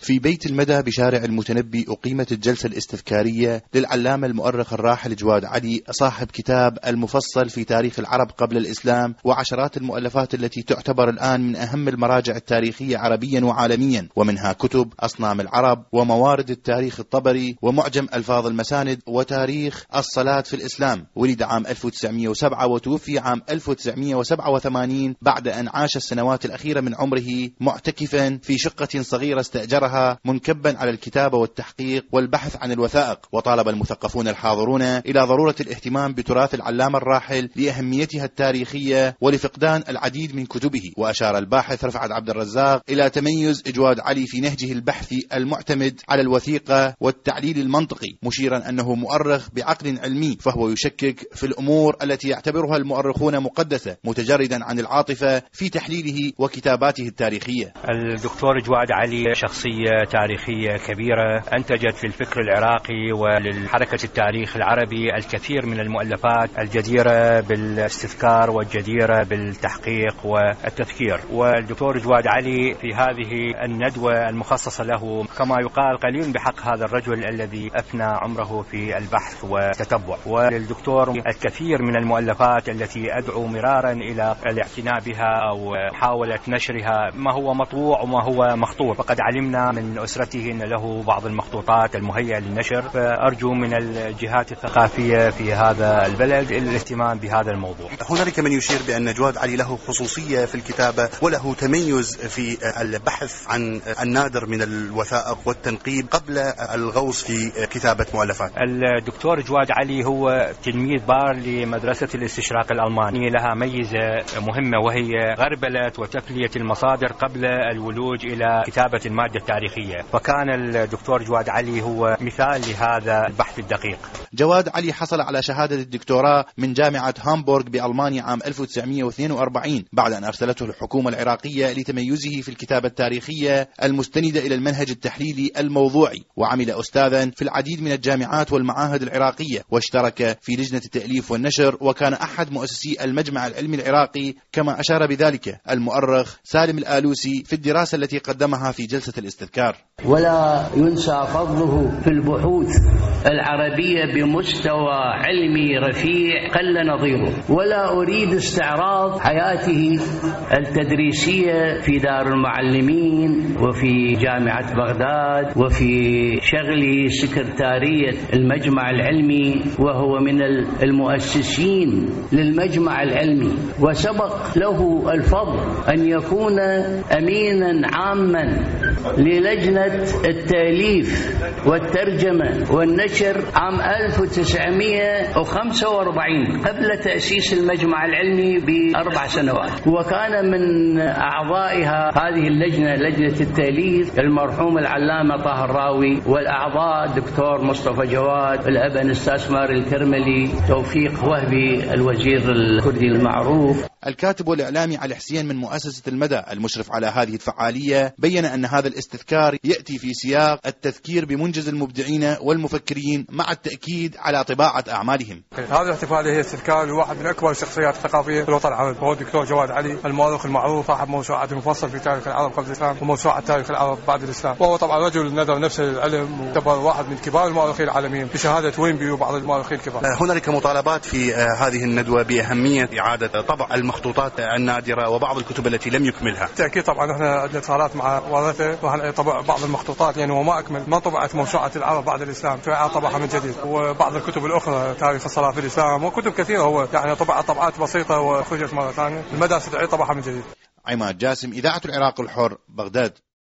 في بيت المدى بشارع المتنبي أقيمت الجلسة الاستذكارية للعلامة المؤرخ الراحل جواد علي صاحب كتاب المفصل في تاريخ العرب قبل الإسلام وعشرات المؤلفات التي تعتبر الآن من أهم المراجع التاريخية عربيا وعالميا، ومنها كتب أصنام العرب وموارد التاريخ الطبري ومعجم ألفاظ المساند وتاريخ الصلاة في الإسلام. ولد عام 1907 وتوفي عام 1987 بعد أن عاش السنوات الأخيرة من عمره معتكفا في شقة صغيرة استأجرها منكبا على الكتابة والتحقيق والبحث عن الوثائق. وطالب المثقفون الحاضرون إلى ضرورة الاهتمام بتراث العلامة الراحل لأهميتها التاريخية ولفقدان العديد من كتبه. وأشار الباحث رفعت عبد الرزاق إلى تميز جواد علي في نهجه البحثي المعتمد على الوثيقة والتعليل المنطقي، مشيرا أنه مؤرخ بعقل علمي، فهو يشكك في الأمور التي يعتبرها المؤرخون مقدسة، متجردا عن العاطفة في تحليله وكتاباته التاريخية. الدكتور جواد علي شخصية تاريخية كبيرة، أنتجت في الفكر العراقي وللحركة التاريخ العربي الكثير من المؤلفات الجديرة بالاستذكار والجديرة بالتحقيق والتذكير. والدكتور جواد علي في هذه الندوة المخصصة له كما يقال قليل بحق هذا الرجل الذي أفنى عمره في البحث والتتبع. وللدكتور الكثير من المؤلفات التي أدعو مرارا إلى الاعتناء بها أو محاولة نشرها، ما هو مطبوع وما هو مخطوط. فقد علمنا من أسرته أن له بعض المخطوطات المهيئة للنشر، فأرجو من الجهات الثقافية في هذا البلد الاهتمام بهذا الموضوع. هنالك من يشير بأن جواد علي له خصوصية في الكتابة وله تميز في البحث عن النادر من الوثائق والتنقيب قبل الغوص في كتابة مؤلفات. الدكتور جواد علي هو تلميذ بار لمدرسة الاستشراق الألماني، لها ميزة مهمة وهي غربلة وتفلية المصادر قبل الولوج إلى كتابة المادة التاريخية، فكان الدكتور جواد علي هو مثال لهذا البحث الدقيق. جواد علي حصل على شهادة الدكتوراه من جامعة هامبورغ بألمانيا عام 1942 بعد أن أرسلته الحكومة العراقية لتميزه في الكتابة التاريخية المستندة إلى المنهج التحليلي الموضوعي. وعمل أستاذا في العديد من الجامعات والمعاهد العراقية، واشترك في لجنة التأليف والنشر، وكان أحد مؤسسي المجمع العلمي العراقي، كما أشار بذلك المؤرخ سالم الآلوسي في الدراسة التي قدمها في جلسة الاستذكار. ولا ينسى فضله في البحوث العربية بمستوى علمي رفيع قل نظيره. ولا أريد استعراض حياته التدريسية في دار المعلمين وفي جامعة بغداد وفي شغله سكرتارية المجمع العلمي، وهو من المؤسسين للمجمع العلمي، وسبق له الفضل أن يكون أمينا عاما للجنة التأليف والترجمة والنشر عام 1945 قبل تأسيس المجمع العلمي ب4 سنوات. وكان من أعضائها هذه اللجنة، لجنة التأليف، المرحوم العلامة طه الراوي، والأعضاء الدكتور مصطفى جواد، الأبن أستاذ مار الكرملي، توفيق وهبي الوزير الكردي المعروف. الكاتب والإعلامي علي حسين من مؤسسة المدى المشرف على هذه الفعالية بيّن أن هذا الاستذكار يأتي في سياق التذكير بمنجز المبدعين والمفكرين مع التأكيد على طباعة أعمالهم. هذه الاحتفالية هي استذكار لواحد من أكبر الشخصيات الثقافية في الوطن العربي، وهو الدكتور جواد علي، المؤرخ المعروف صاحب موسوعة المفصل في تاريخ العرب قبل الإسلام وموسوعة تاريخ العرب بعد الإسلام. وهو طبعا رجل نذر نفسه للعلم، ويعتبر واحد من كبار المؤرخين العالميين بشهادة وينبي وبعض المؤرخين الكبار. هنالك مطالبات في هذه الندوة بأهمية إعادة طبع المخطوطات النادرة وبعض الكتب التي لم يكملها. بالتأكيد طبعا احنا عندنا اتصالات مع ورثة وطبع بعض المخطوطات، يعني هو ما أكمل، ما طبعت موسوعة العرب بعد الإسلام، فإعادة طبعها من جديد. وبعض الكتب الأخرى تاريخ الصلاة في الإسلام وكتب كثيرة هو يعني طبع طبعات بسيطة وخرجت مرة ثانية. المدى استدعي طبعها من جديد. عماد جاسم، إذاعة العراق الحر، بغداد.